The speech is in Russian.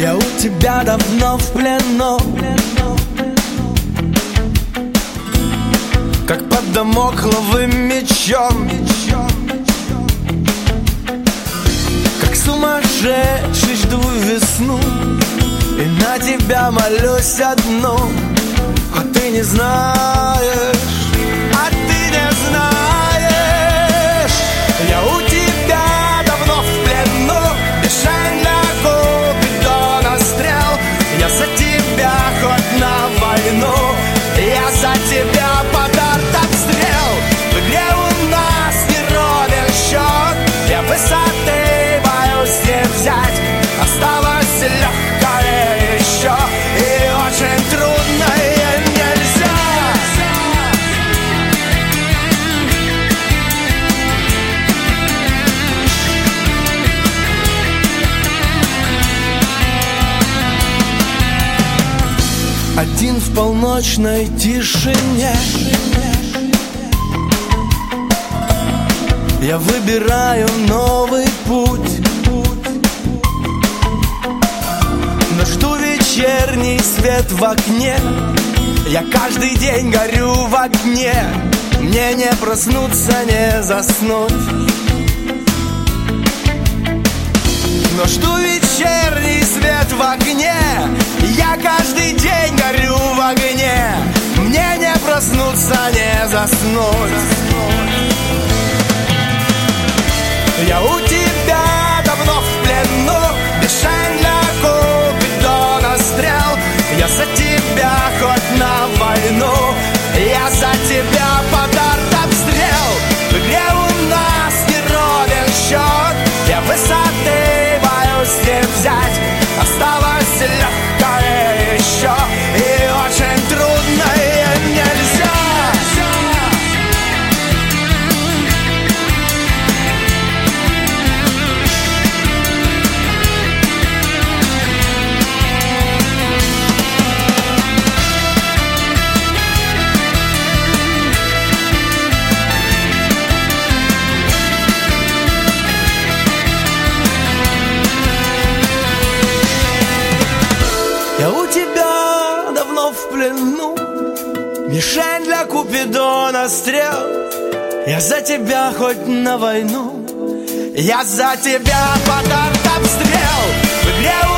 Я у тебя давно в плену, как под дамокловым мечом, как сумасшедший жду весну, и на тебя молюсь одну. А ты не знаешь, а ты не знаешь. Я у тебя давно в плену, мишень для купидона стрел. Я за тебя хоть на войну, я за тебя под артобстрел. В игре у нас не ровен счет, я высоты боюсь не взять. Осталось легкое еще, и очень трудное нельзя. Один в полночной тишине я выбираю новый путь, но жду вечерний свет в окне. Я каждый день горю в огне, мне не проснуться, не заснуть. Но жду вечерний свет в огне, я каждый день горю в огне, мне не проснуться, не заснуть. Я у тебя давно в плену, мишень для купидона стрел. Я за тебя хоть на войну, я за тебя под артобстрел. В игре у нас не ровен счет, я высоты боюсь не взять. Осталось легкое еще, и очень трудное нельзя. Я у тебя давно в плену, мишень для купидона стрел. Я за тебя хоть на войну, я за тебя под артобстрел. В игре